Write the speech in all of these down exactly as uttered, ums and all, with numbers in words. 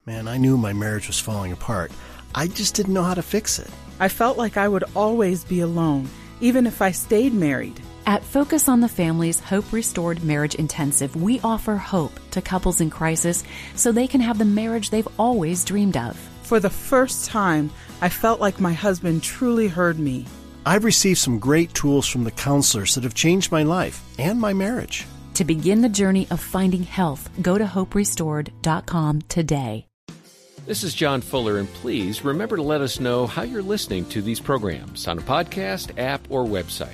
Man, I knew my marriage was falling apart. I just didn't know how to fix it. I felt like I would always be alone, even if I stayed married. At Focus on the Family's Hope Restored Marriage Intensive, we offer hope to couples in crisis so they can have the marriage they've always dreamed of. For the first time, I felt like my husband truly heard me. I've received some great tools from the counselors that have changed my life and my marriage. To begin the journey of finding health, go to hope restored dot com today. This is John Fuller, and please remember to let us know how you're listening to these programs on a podcast, app, or website.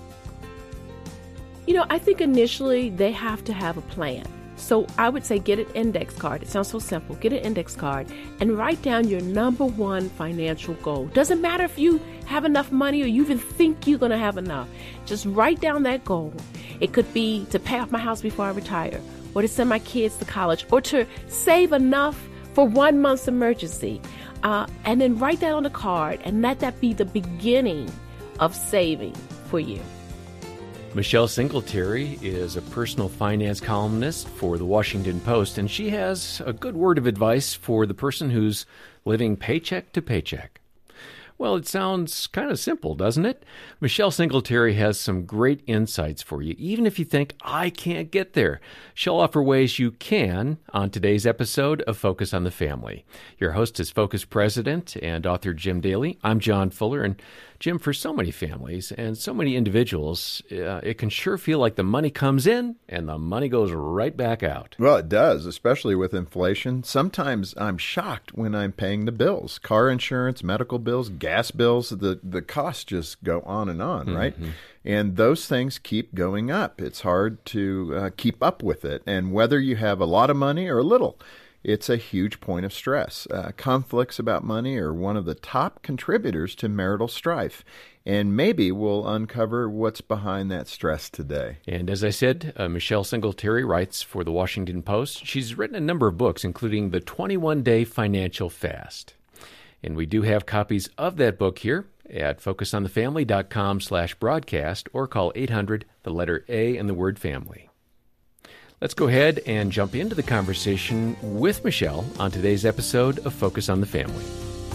You know, I think initially they have to have a plan. So I would say get an index card. It sounds so simple. Get an index card and write down your number one financial goal. Doesn't matter if you have enough money or you even think you're going to have enough. Just write down that goal. It could be to pay off my house before I retire, or to send my kids to college, or to save enough for one month's emergency. Uh, and then write that on the card and let that be the beginning of saving for you. Michelle Singletary is a personal finance columnist for the Washington Post, and she has a good word of advice for the person who's living paycheck to paycheck. Well, it sounds kind of simple, doesn't it? Michelle Singletary has some great insights for you, even if you think, I can't get there. She'll offer ways you can on today's episode of Focus on the Family. Your host is Focus President and author Jim Daly. I'm John Fuller, and Jim, for so many families and so many individuals, uh, it can sure feel like the money comes in and the money goes right back out. Well, it does, especially with inflation. Sometimes I'm shocked when I'm paying the bills. Car insurance, medical bills, gas bills, the, the costs just go on and on, mm-hmm. right? And those things keep going up. It's hard to uh, keep up with it. And whether you have a lot of money or a little, it's a huge point of stress. Uh, conflicts about money are one of the top contributors to marital strife, and maybe we'll uncover what's behind that stress today. And as I said, uh, Michelle Singletary writes for the Washington Post. She's written a number of books, including The twenty-one day Financial Fast. And we do have copies of that book here at focus on the family dot com slash broadcast, or call eight hundred, the letter A, and the word family. Let's go ahead and jump into the conversation with Michelle on today's episode of Focus on the Family.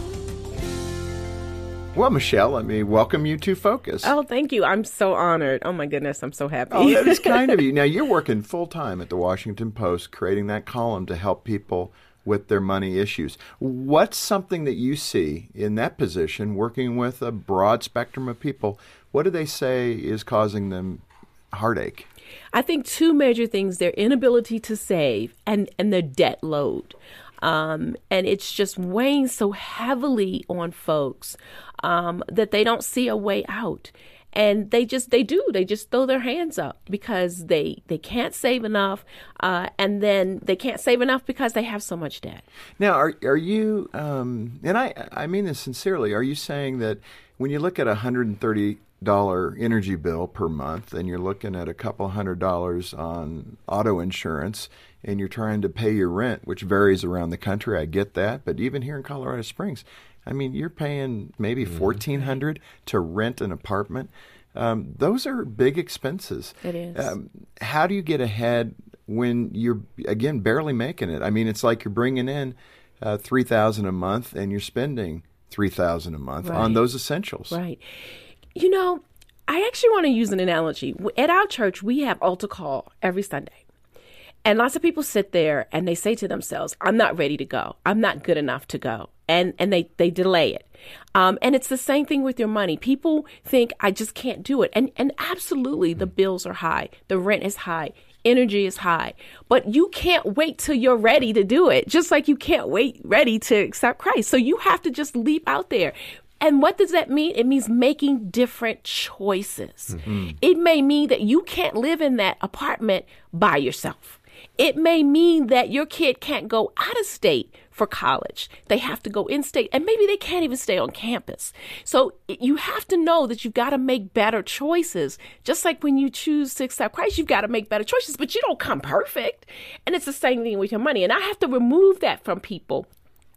Well, Michelle, let me welcome you to Focus. Oh, thank you. I'm so honored. Oh, my goodness. I'm so happy. Oh, that is kind of you. Now, you're working full-time at the Washington Post, creating that column to help people with their money issues. What's something that you see in that position, working with a broad spectrum of people? What do they say is causing them heartache? I think two major things: their inability to save and, and their debt load. Um, and it's just weighing so heavily on folks um, that they don't see a way out. And they just, they do, they just throw their hands up because they, they can't save enough. Uh, and then they can't save enough because they have so much debt. Now, are are you, um, and I, I mean this sincerely, are you saying that when you look at a one hundred thirty dollars energy bill per month and you're looking at a couple hundred dollars on auto insurance and you're trying to pay your rent, which varies around the country, I get that, but even here in Colorado Springs, I mean, you're paying maybe fourteen hundred dollars to rent an apartment. Um, those are big expenses. It is. Um, how do you get ahead when you're, again, barely making it? I mean, it's like you're bringing in uh, three thousand dollars a month and you're spending three thousand dollars a month right. on those essentials. Right. You know, I actually want to use an analogy. At our church, we have altar call every Sunday. And lots of people sit there and they say to themselves, I'm not ready to go. I'm not good enough to go. And and they, they delay it. Um, and it's the same thing with your money. People think, I just can't do it. And, and absolutely, the bills are high. The rent is high. Energy is high. But you can't wait till you're ready to do it, just like you can't wait ready to accept Christ. So you have to just leap out there. And what does that mean? It means making different choices. Mm-hmm. It may mean that you can't live in that apartment by yourself. It may mean that your kid can't go out of state for college. They have to go in state, and maybe they can't even stay on campus. So you have to know that you've got to make better choices. Just like when you choose to accept Christ, you've got to make better choices, but you don't come perfect. And it's the same thing with your money. And I have to remove that from people.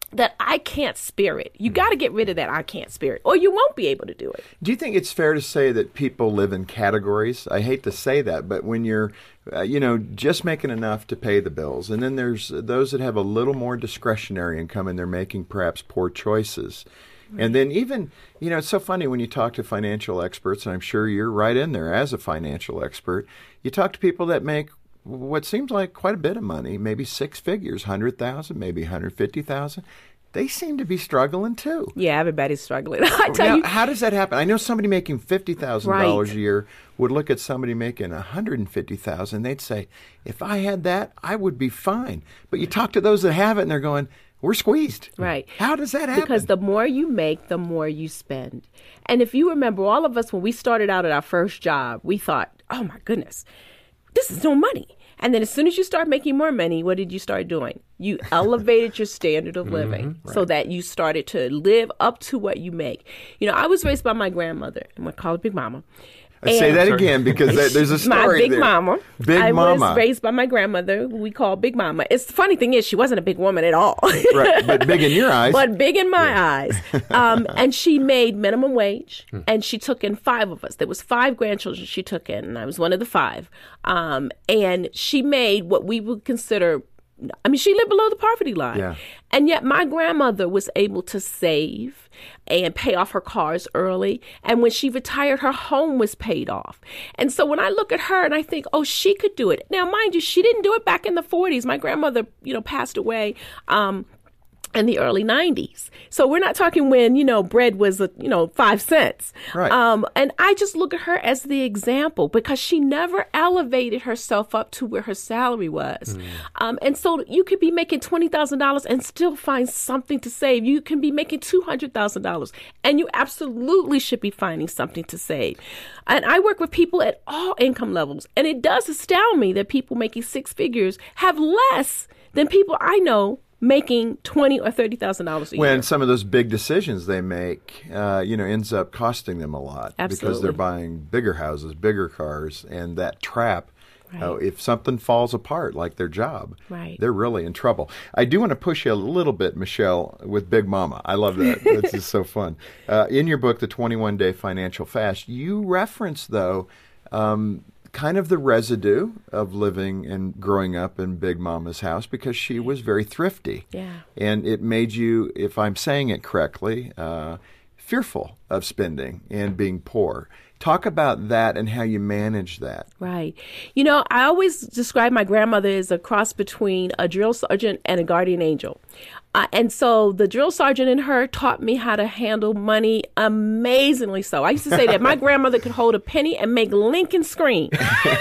that I can't spirit. You got to get rid of that I can't spirit, or you won't be able to do it. Do you think it's fair to say that people live in categories? I hate to say that, but when you're, uh, you know, just making enough to pay the bills, and then there's those that have a little more discretionary income and they're making perhaps poor choices. Right. And then even, you know, it's so funny when you talk to financial experts, and I'm sure you're right in there as a financial expert, you talk to people that make what seems like quite a bit of money, maybe six figures, one hundred thousand dollars, maybe one hundred fifty thousand dollars. They seem to be struggling too. Yeah, everybody's struggling. I tell now, you, how does that happen? I know somebody making fifty thousand dollars right. a year would look at somebody making one hundred fifty thousand dollars. They'd say, if I had that, I would be fine. But you talk to those that have it and they're going, we're squeezed. Right. How does that happen? Because the more you make, the more you spend. And if you remember, all of us, when we started out at our first job, we thought, oh my goodness, this is no money. And then as soon as you start making more money, what did you start doing? You elevated your standard of living mm-hmm, right. so that you started to live up to what you make. You know, I was raised by my grandmother. I'm going to call her Big Mama. I say that again because that, there's a story my big there. mama. Big I Mama. was raised by my grandmother, who we call Big Mama. It's the funny thing is she wasn't a big woman at all. Right, but big in your eyes. But big in my yeah. eyes. Um, and she made minimum wage, and she took in five of us. There was five grandchildren she took in, and I was one of the five. Um, and she made what we would consider, I mean, she lived below the poverty line. Yeah. And yet my grandmother was able to save and pay off her cars early. And when she retired, her home was paid off. And so when I look at her and I think, oh, she could do it. Now, mind you, she didn't do it back in the forties. My grandmother, you know, passed away um, in the early nineties. So we're not talking when, you know, bread was, you know, five cents. Right. Um, and I just look at her as the example because she never elevated herself up to where her salary was. Mm. Um, and so you could be making twenty thousand dollars and still find something to save. You can be making two hundred thousand dollars and you absolutely should be finding something to save. And I work with people at all income levels. And it does astound me that people making six figures have less than people I know making twenty or thirty thousand dollars a when year. When some of those big decisions they make, uh, you know, ends up costing them a lot. Absolutely. Because they're buying bigger houses, bigger cars, and that trap. Right. Uh, if something falls apart, like their job, right. they're really in trouble. I do want to push you a little bit, Michelle, with Big Mama. I love that. That's just so fun. Uh, in your book, The twenty-one day Financial Fast, you reference, though, um, kind of the residue of living and growing up in Big Mama's house because she was very thrifty. Yeah. And it made you, if I'm saying it correctly, uh, fearful of spending and being poor. Talk about that and how you manage that. Right. You know, I always describe my grandmother as a cross between a drill sergeant and a guardian angel. Uh, and so the drill sergeant in her taught me how to handle money amazingly so. I used to say that my grandmother could hold a penny and make Lincoln scream.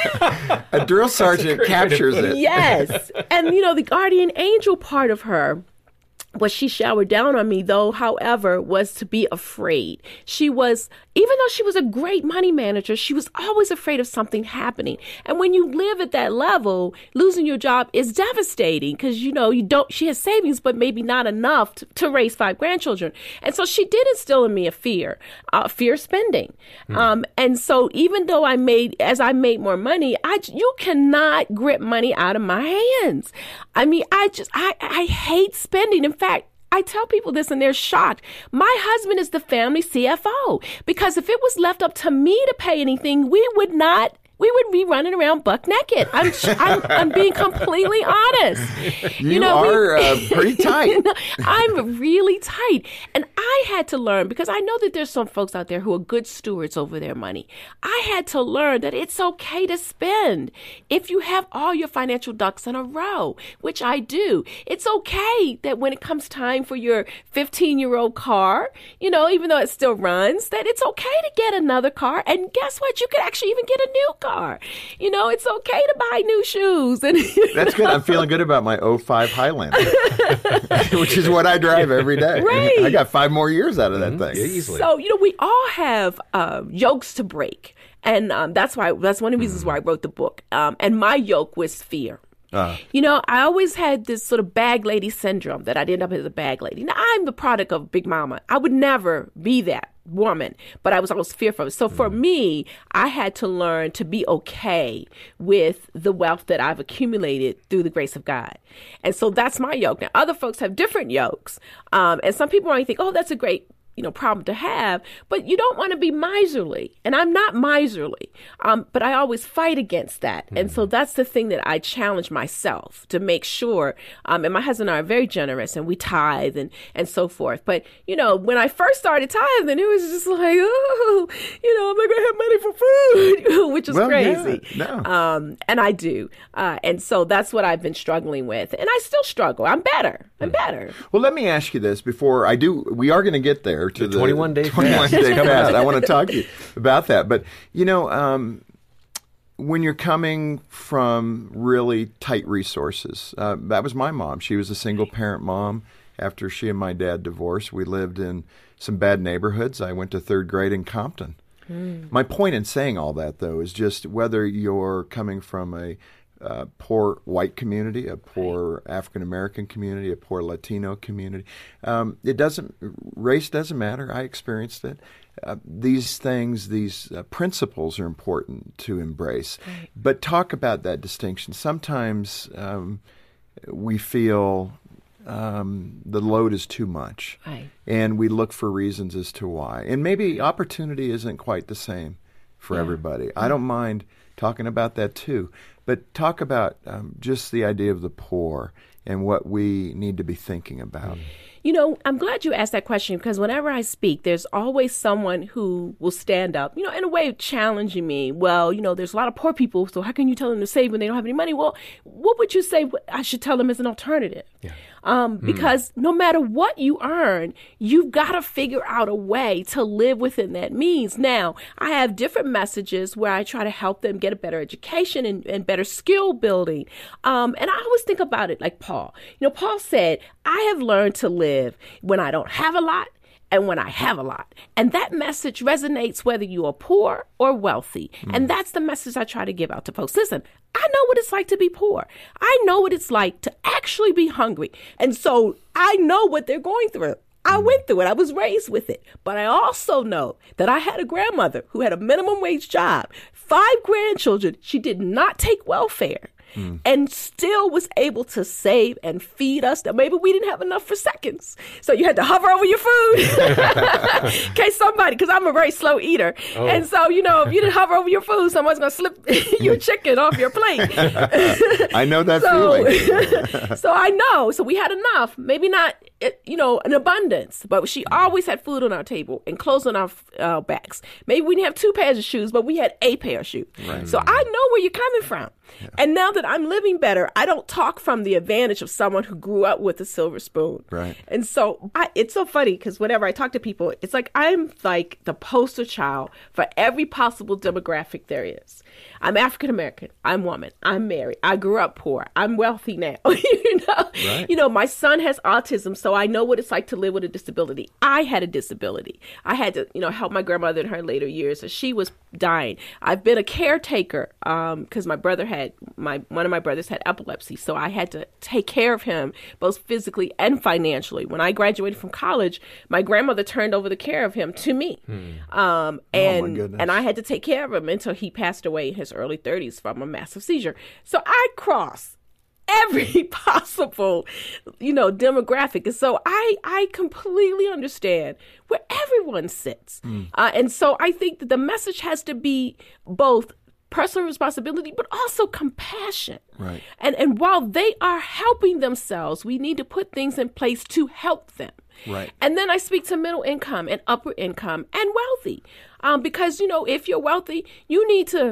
A drill sergeant captures it. Yes. And, you know, the guardian angel part of her, what she showered down on me, though, however, was to be afraid. She was, even though she was a great money manager, she was always afraid of something happening. And when you live at that level, losing your job is devastating because, you know, you don't, she has savings, but maybe not enough to, to raise five grandchildren. And so she did instill in me a fear, uh, fear of spending. Mm. Um, and so even though I made, as I made more money, I, you cannot grip money out of my hands. I mean, I just, I, I hate spending. In fact, I tell people this and they're shocked. My husband is the family C F O because if it was left up to me to pay anything, we would not, we would be running around buck naked. I'm, I'm, I'm being completely honest. You, you know, are we, uh, pretty tight. You know, I'm really tight. And I had to learn, because I know that there's some folks out there who are good stewards over their money. I had to learn that it's okay to spend if you have all your financial ducks in a row, which I do. It's okay that when it comes time for your fifteen-year-old car, you know, even though it still runs, that it's okay to get another car. And guess what? You could actually even get a new car. Car. You know, it's okay to buy new shoes. And that's good. I'm feeling good about my oh five Highlander, which is what I drive every day. Right. I got five more years out of that mm-hmm. thing. Easily. So, you know, we all have uh, yokes to break. And um, that's why that's one of the reasons why I wrote the book. Um, and my yoke was fear. Uh. You know, I always had this sort of bag lady syndrome that I'd end up as a bag lady. Now, I'm the product of Big Mama. I would never be that. woman, but I was always fearful of it. So for me, I had to learn to be okay with the wealth that I've accumulated through the grace of God. And so that's my yoke. Now, other folks have different yokes. Um, and some people might think, oh, that's a great you know, problem to have, but you don't want to be miserly. And I'm not miserly, um, but I always fight against that. Mm-hmm. And so that's the thing that I challenge myself to make sure. Um, and my husband and I are very generous, and we tithe and, and so forth. But, you know, when I first started tithing, it was just like, oh, you know, I'm not going to have money for food, which is well, crazy. Yeah, no. um, and I do. Uh, and so that's what I've been struggling with. And I still struggle. I'm better. I'm better. Well, let me ask you this before I do. We are going to get there to the, the twenty-one day twenty-one day fast. I want to talk to you about that. But, you know, um, when you're coming from really tight resources, uh, that was my mom. She was a single parent mom. After she and my dad divorced, we lived in some bad neighborhoods. I went to third grade in Compton. Mm. My point in saying all that, though, is just whether you're coming from a Uh, poor white community, a poor African American community, a poor Latino community. Um, it doesn't, race doesn't matter. I experienced it. Uh, these things, these uh, principles are important to embrace. Right. But talk about that distinction. Sometimes um, we feel um, the load is too much, right, and we look for reasons as to why. And maybe opportunity isn't quite the same for yeah. everybody. Yeah. I don't mind talking about that too. But talk about um, just the idea of the poor and what we need to be thinking about. You know, I'm glad you asked that question, because whenever I speak, there's always someone who will stand up, you know, in a way challenging me. Well, you know, there's a lot of poor people, so how can you tell them to save when they don't have any money? Well, what would you say I should tell them as an alternative? Yeah. Um, because mm. no matter what you earn, you've got to figure out a way to live within that means. Now, I have different messages where I try to help them get a better education and, and better skill building. Um, and I always think about it like Paul. You know, Paul said, I have learned to live when I don't have a lot and when I have a lot. And that message resonates whether you are poor or wealthy. Mm. And that's the message I try to give out to folks. Listen, I know what it's like to be poor. I know what it's like to actually be hungry. And so I know what they're going through. I went through it. I was raised with it. But I also know that I had a grandmother who had a minimum wage job, five grandchildren. She did not take welfare. Mm. And still was able to save and feed us. Now, maybe we didn't have enough for seconds. So you had to hover over your food in case somebody, because I'm a very slow eater. Oh. And so, you know, if you didn't hover over your food, someone's going to slip your chicken off your plate. I know that so, feeling. So I know. So we had enough, maybe not, you know, an abundance, but she always had food on our table and clothes on our uh, backs. Maybe we didn't have two pairs of shoes, but we had a pair of shoes. Right. So I know where you're coming from. Yeah. And now that I'm living better, I don't talk from the advantage of someone who grew up with a silver spoon. Right. And so I, it's so funny because whenever I talk to people, it's like I'm like the poster child for every possible demographic there is. I'm African American. I'm woman. I'm married. I grew up poor. I'm wealthy now. you know, right. you know, my son has autism, so I know what it's like to live with a disability. I had a disability. I had to, you know, help my grandmother in her later years as she was dying. I've been a caretaker because um, my brother had my one of my brothers had epilepsy, so I had to take care of him both physically and financially. When I graduated from college, my grandmother turned over the care of him to me, hmm. um, and oh and I had to take care of him until he passed away in his early thirties from a massive seizure. So I cross every possible, you know, demographic. And so I, I completely understand where everyone sits. Mm. Uh, and so I think that the message has to be both personal responsibility, but also compassion. Right. And, and while they are helping themselves, we need to put things in place to help them. Right. And then I speak to middle income and upper income and wealthy. Um, because, you know, if you're wealthy, you need to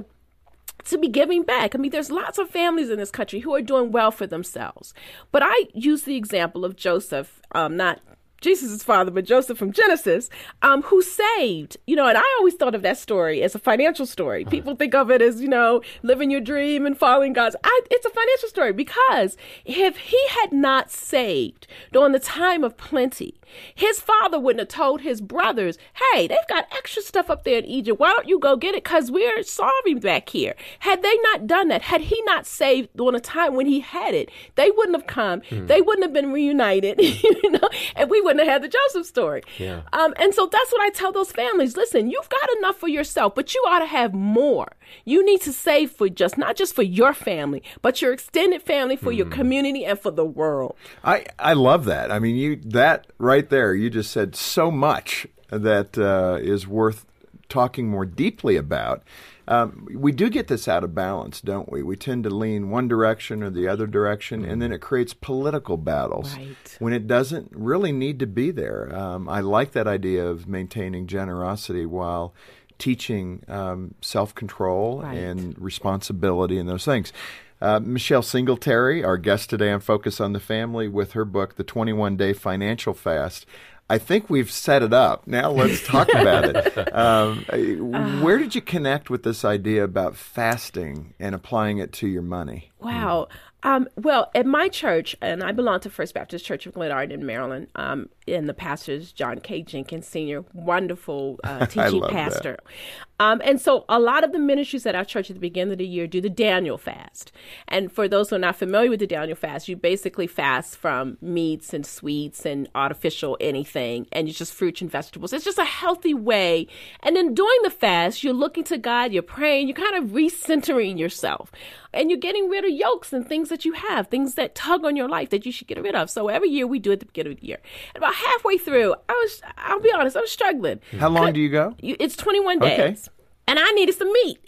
to be giving back. I mean, there's lots of families in this country who are doing well for themselves. But I use the example of Joseph, um, not Jesus' father, but Joseph from Genesis, um, who saved, you know, and I always thought of that story as a financial story. People think of it as, you know, living your dream and following God's. I, it's a financial story because if he had not saved during the time of plenty, his father wouldn't have told his brothers, hey, they've got extra stuff up there in Egypt. Why don't you go get it? Because we're starving back here. Had they not done that, had he not saved during a time when he had it, they wouldn't have come. Mm. They wouldn't have been reunited, you know, and we wouldn't have had the Joseph story. Yeah. Um, and so that's what I tell those families. Listen, you've got enough for yourself, but you ought to have more. You need to save for just, not just for your family, but your extended family, for mm. your community, and for the world. I, I love that. I mean, you that right there, you just said so much that uh, is worth talking more deeply about. Um, we do get this out of balance, don't we? We tend to lean one direction or the other direction, mm. and then it creates political battles right. when it doesn't really need to be there. Um, I like that idea of maintaining generosity while teaching um, self-control right. and responsibility and those things. Uh, Michelle Singletary, our guest today on Focus on the Family, with her book, The twenty-one day Financial Fast. I think we've set it up. Now let's talk about it. Um, uh, where did you connect with this idea about fasting and applying it to your money? Wow. Um, well, at my church, and I belong to First Baptist Church of Glenarden in Maryland, um, and the pastor is John K. Jenkins, Senior, wonderful uh, teaching pastor. Um, and so a lot of the ministries at our church at the beginning of the year do the Daniel fast. And for those who are not familiar with the Daniel fast, you basically fast from meats and sweets and artificial anything, and it's just fruits and vegetables. It's just a healthy way. And then during the fast, you're looking to God, you're praying, you're kind of recentering yourself. And you're getting rid of yokes and things that you have, things that tug on your life that you should get rid of. So every year we do it at the beginning of the year. And about halfway through, I was, I'll be honest, I was struggling. How long do you go? It's twenty-one days. Okay. And I needed some meat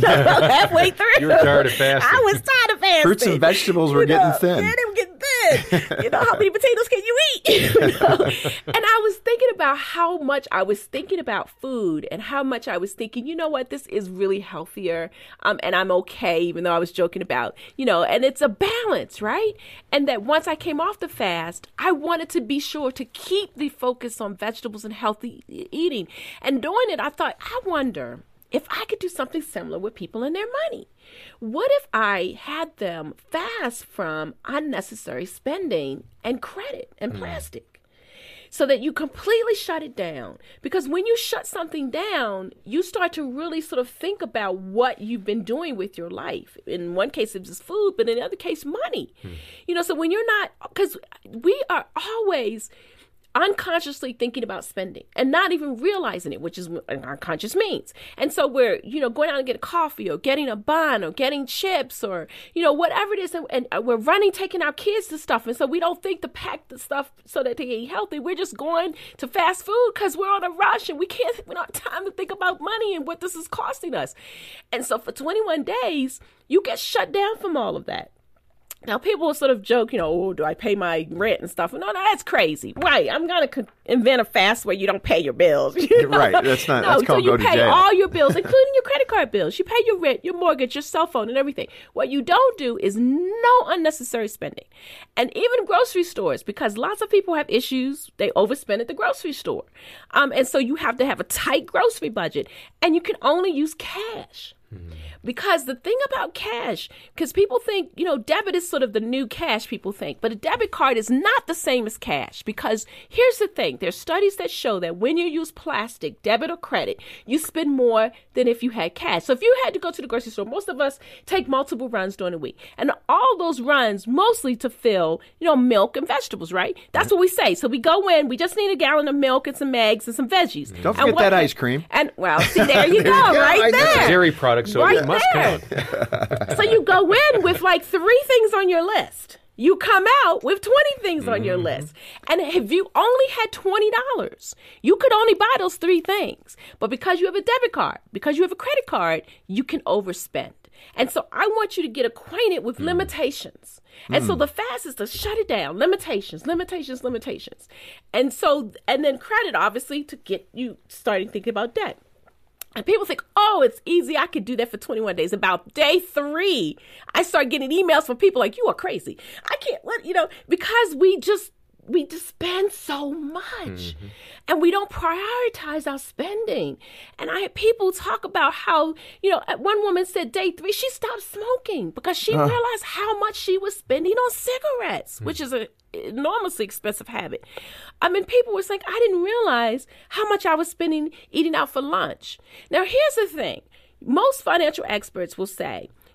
halfway through. You were tired of fasting. I was tired of fasting. Fruits and vegetables were you know, getting thin. Yeah, they were getting thin. You know, how many potatoes can you eat? You know? And I was thinking about how much I was thinking about food and how much I was thinking, you know what, this is really healthier. Um, and I'm okay, even though I was joking about, you know, and it's a balance, right? And that once I came off the fast, I wanted to be sure to keep the focus on vegetables and healthy eating. And doing it, I thought, I wonder if I could do something similar with people and their money. What if I had them fast from unnecessary spending and credit and mm. plastic, so that you completely shut it down? Because when you shut something down, you start to really sort of think about what you've been doing with your life. In one case, it was food, but in the other case, money. Mm. You know, so when you're not, because we are always unconsciously thinking about spending and not even realizing it, which is what unconscious means. And so we're, you know, going out and get a coffee or getting a bun or getting chips or, you know, whatever it is. And, and we're running, taking our kids to stuff. And so we don't think to pack the stuff so that they eat healthy. We're just going to fast food because we're on a rush and we can't, we don't have time to think about money and what this is costing us. And so for twenty-one days, you get shut down from all of that. Now, people will sort of joke, you know, oh, do I pay my rent and stuff? No, no, that's crazy. Right. I'm going to co- invent a fast where you don't pay your bills. You know? Right. That's not, no, that's called so go to you pay jail. all your bills, including your credit card bills. You pay your rent, your mortgage, your cell phone, and everything. What you don't do is no unnecessary spending. And even grocery stores, because lots of people have issues, they overspend at the grocery store. Um, and so you have to have a tight grocery budget, and you can only use cash. Hmm. Because the thing about cash, because people think, you know, debit is sort of the new cash, people think, but a debit card is not the same as cash. Because here's the thing, there's studies that show that when you use plastic, debit or credit, you spend more than if you had cash. So if you had to go to the grocery store, most of us take multiple runs during the week. And all those runs mostly to fill, you know, milk and vegetables, right? That's what we say. So we go in, we just need a gallon of milk and some eggs and some veggies. Don't forget what, that ice cream. And, well, see, there you there go, you go. right I, there. It's a dairy product, so right it must there. count. So you go in with like three things on your list. You come out with twenty things on your list. And if you only had twenty dollars, you could only buy those three things. But because you have a debit card, because you have a credit card, you can overspend. And so I want you to get acquainted with mm. limitations. And mm. so the fast is to shut it down. Limitations, limitations, limitations. And so, and then credit, obviously, to get you starting thinking about debt. And people think, oh, it's easy. I could do that for twenty-one days. About day three, I start getting emails from people like, you are crazy. I can't, let you know, because we just, we just spend so much mm-hmm. and we don't prioritize our spending. And I had people talk about how, you know, one woman said day three, she stopped smoking because she uh. realized how much she was spending on cigarettes, mm-hmm. which is a enormously expensive habit. I mean, people were saying, I didn't realize how much I was spending eating out for lunch. Now, here's the thing. Most financial experts will say,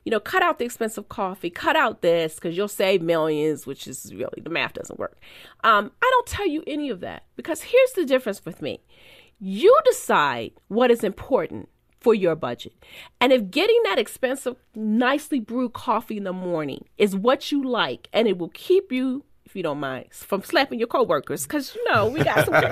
you know, cut out the expensive coffee, cut out this because you'll save millions, which is really, the math doesn't work. Um, I don't tell you any of that because here's the difference with me. You decide what is important for your budget. And if getting that expensive, nicely brewed coffee in the morning is what you like and it will keep you, if you don't mind, from slapping your coworkers, because, you know, we got some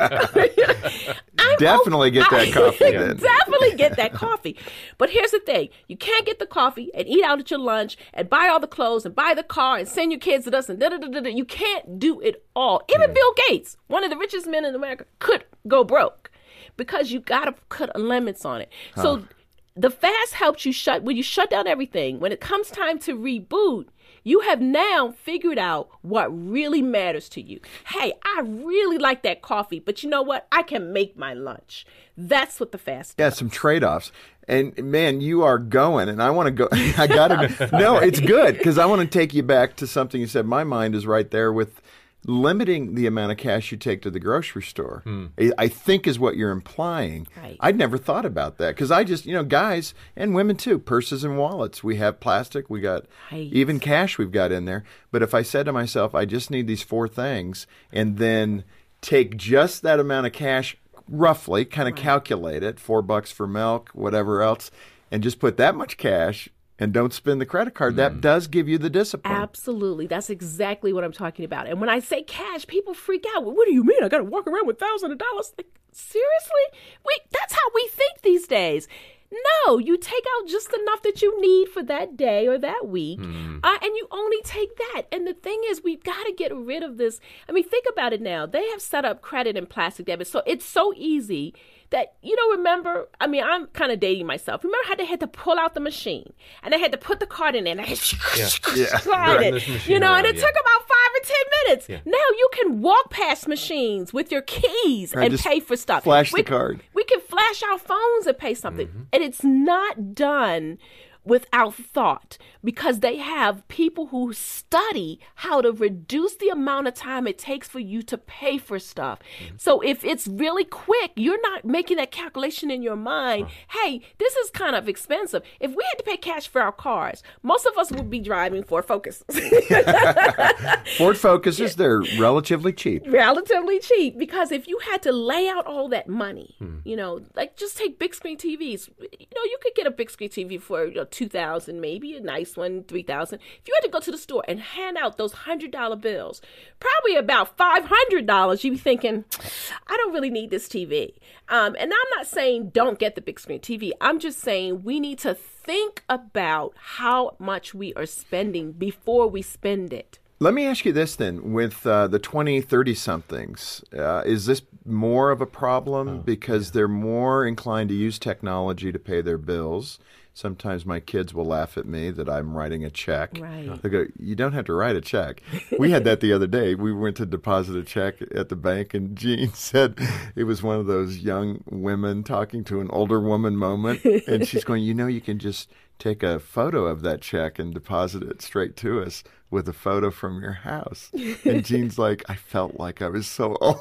Definitely get that coffee then. Definitely get that coffee. But here's the thing. You can't get the coffee and eat out at your lunch and buy all the clothes and buy the car and send your kids to this and da-da-da-da-da. You can't do it all. Even mm. Bill Gates, one of the richest men in America, could go broke because you got to put limits on it. Huh. So the fast helps you shut, when you shut down everything, when it comes time to reboot, you have now figured out what really matters to you. Hey, I really like that coffee, but you know what? I can make my lunch. That's what the fast does. Yeah, some trade-offs. And man, you are going, and I want to go. I got to go. No, it's good because I want to take you back to something you said. My mind is right there with limiting the amount of cash you take to the grocery store, hmm. I think is what you're implying. Right. I'd never thought about that because I just, you know, guys and women too, purses and wallets. We have plastic. We got right. even cash we've got in there. But if I said to myself, I just need these four things and then take just that amount of cash, roughly kind of right. calculate it, four bucks for milk, whatever else, and just put that much cash and don't spend the credit card, that mm. does give you the discipline. Absolutely. That's exactly what I'm talking about. And when I say cash, people freak out. What do you mean? I got to walk around with thousands of dollars? Like, seriously? Wait, that's how we think these days. No, you take out just enough that you need for that day or that week, mm. uh, and you only take that. And the thing is, we've got to get rid of this. I mean, think about it now. They have set up credit and plastic debit, so it's so easy that, you know, remember, I mean, I'm kind of dating myself. Remember how they had to pull out the machine and they had to put the card in there and they had to yeah. yeah. slide it, you know, around, and it yeah. took about five or ten minutes. Yeah. Now you can walk past machines with your keys right, and pay for stuff. Flash we, the card. We can flash our phones and pay something. Mm-hmm. And it's not done without thought because they have people who study how to reduce the amount of time it takes for you to pay for stuff. Mm-hmm. So if it's really quick, you're not making that calculation in your mind. Huh. Hey, this is kind of expensive. If we had to pay cash for our cars, most of us would be driving Ford Focuses. Ford Focuses, they're relatively cheap. Relatively cheap because if you had to lay out all that money, hmm. you know, like just take big screen T Vs. You know, you could get a big screen T V for, you know, two thousand dollars, maybe a nice one, three thousand dollars. If you had to go to the store and hand out those one hundred dollar bills, probably about five hundred dollars, you'd be thinking, I don't really need this T V. Um, and I'm not saying don't get the big screen T V. I'm just saying we need to think about how much we are spending before we spend it. Let me ask you this then. With uh, the twenty, thirty-somethings, uh, is this more of a problem oh, because yeah. they're more inclined to use technology to pay their bills? Sometimes my kids will laugh at me that I'm writing a check. Right. They go, you don't have to write a check. We had that the other day. We went to deposit a check at the bank, and Jean said it was one of those young women talking to an older woman moment. And she's going, you know, you can just take a photo of that check and deposit it straight to us with a photo from your house. And Jean's like, I felt like I was so old.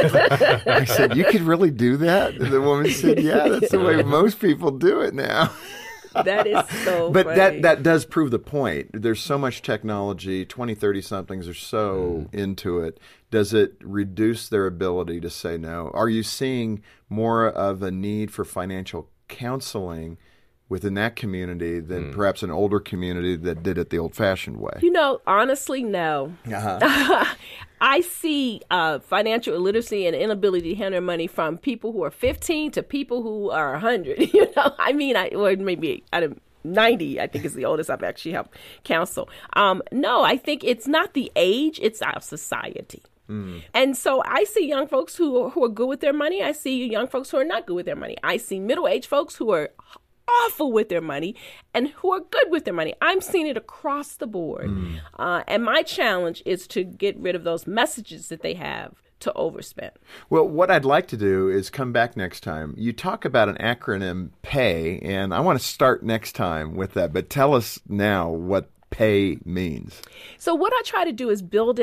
I said, you could really do that? And the woman said, yeah, that's the way most people do it now. That is so But funny. that, that does prove the point. There's so much technology. twenty, thirty-somethings are so mm. into it. Does it reduce their ability to say no? Are you seeing more of a need for financial counseling within that community than mm. perhaps an older community that did it the old-fashioned way? You know, honestly, no. Uh-huh. I see uh, financial illiteracy and inability to handle money from people who are fifteen to people who are one hundred. You know, I mean, I or maybe out of ninety, I think is the oldest I've actually helped counsel. Um, no, I think it's not the age, it's our society. Mm. And so I see young folks who, who are good with their money. I see young folks who are not good with their money. I see middle-aged folks who are awful with their money and who are good with their money. I'm seeing it across the board. Mm. Uh, and my challenge is to get rid of those messages that they have to overspend. Well, what I'd like to do is come back next time. You talk about an acronym PAY, and I want to start next time with that. But tell us now what PAY means. So what I try to do is build in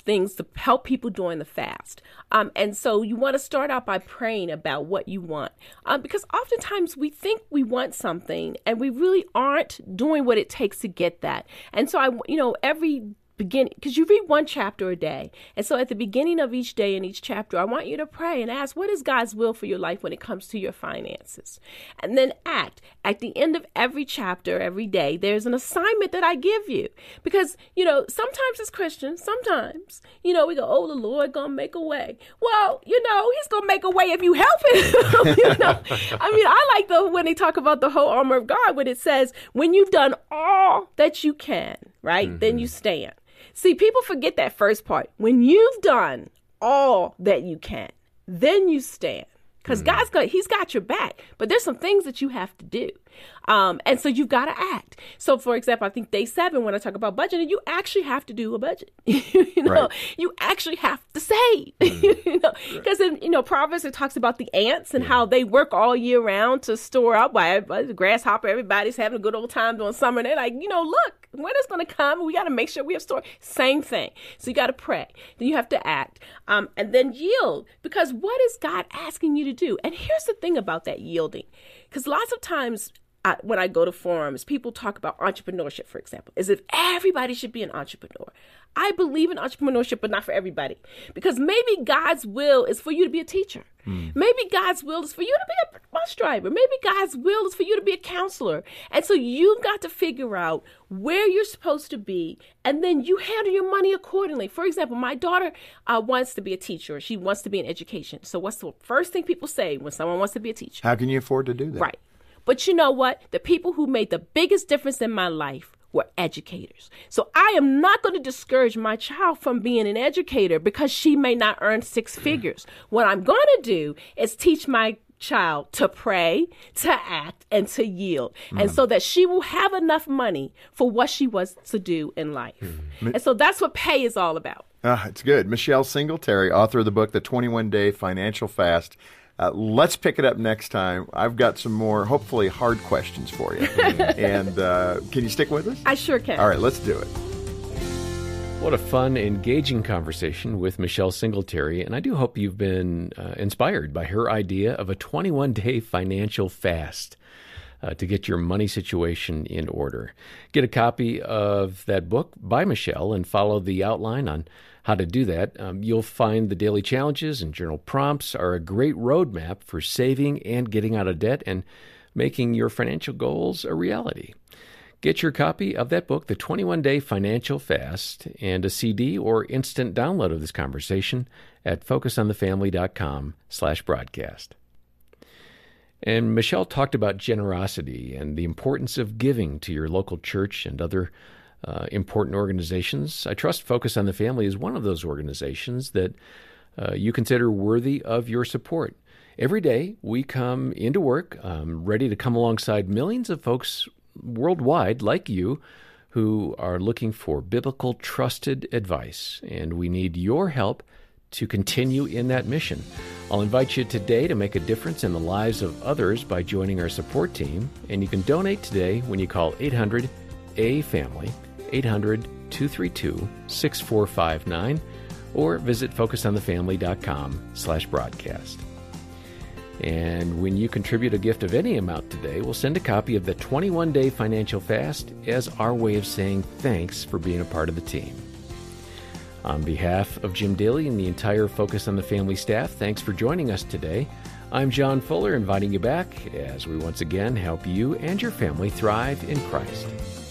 things to help people during the fast. Um, and so you want to start out by praying about what you want. Um, because oftentimes we think we want something and we really aren't doing what it takes to get that. And so, I, you know, every beginning, because you read one chapter a day. And so at the beginning of each day in each chapter, I want you to pray and ask, what is God's will for your life when it comes to your finances? And then act. At the end of every chapter, every day, there's an assignment that I give you. Because, you know, sometimes as Christians, sometimes, you know, we go, oh, the Lord gonna make a way. Well, you know, he's gonna make a way if you help him. You know? I mean, I like the when they talk about the whole armor of God, when it says, when you've done all that you can, right, mm-hmm. then you stand. See, people forget that first part. When you've done all that you can, then you stand. Because mm. God's got, he's got your back. But there's some things that you have to do. Um, and so you've got to act. So, for example, I think day seven, when I talk about budgeting, you actually have to do a budget. you know, right. You actually have to save. Mm. you know, because in you know Proverbs it talks about the ants and yeah. how they work all year round to store up. Why the grasshopper, everybody's having a good old time during summer. And they're like, you know, look, winter's going to come. We got to make sure we have store. Same thing. So you got to pray. Then you have to act, um, and then yield. Because what is God asking you to do? And here's the thing about that yielding, because lots of times. I, when I go to forums, people talk about entrepreneurship, for example, as if everybody should be an entrepreneur. I believe in entrepreneurship, but not for everybody. Because maybe God's will is for you to be a teacher. Mm. Maybe God's will is for you to be a bus driver. Maybe God's will is for you to be a counselor. And so you've got to figure out where you're supposed to be, and then you handle your money accordingly. For example, my daughter uh, wants to be a teacher. She wants to be in education. So what's the first thing people say when someone wants to be a teacher? How can you afford to do that? Right. But you know what? The people who made the biggest difference in my life were educators. So I am not going to discourage my child from being an educator because she may not earn six figures. What I'm going to do is teach my child to pray, to act, and to yield. Mm. And so that she will have enough money for what she wants to do in life. Mm. And so that's what pay is all about. Ah, it's good. Michelle Singletary, author of the book, The twenty-one day Financial Fast. Uh, let's pick it up next time. I've got some more, hopefully, hard questions for you. And uh, can you stick with us? I sure can. All right, let's do it. What a fun, engaging conversation with Michelle Singletary. And I do hope you've been uh, inspired by her idea of a twenty-one day financial fast uh, to get your money situation in order. Get a copy of that book by Michelle and follow the outline on how to do that. Um, you'll find the daily challenges and journal prompts are a great roadmap for saving and getting out of debt and making your financial goals a reality. Get your copy of that book, The twenty-one day Financial Fast, and a C D or instant download of this conversation at focusonthefamily.com slash broadcast. And Michelle talked about generosity and the importance of giving to your local church and other Uh, important organizations. I trust Focus on the Family is one of those organizations that uh, you consider worthy of your support. Every day we come into work um, ready to come alongside millions of folks worldwide like you who are looking for biblical trusted advice, and we need your help to continue in that mission. I'll invite you today to make a difference in the lives of others by joining our support team, and you can donate today when you call eight hundred A family, eight hundred, two three two, six four five nine, or visit focusonthefamily.com slash broadcast. And when you contribute a gift of any amount today, we'll send a copy of the twenty-one day Financial Fast as our way of saying thanks for being a part of the team. On behalf of Jim Daly and the entire Focus on the Family staff, thanks for joining us today. I'm John Fuller, inviting you back as we once again help you and your family thrive in Christ.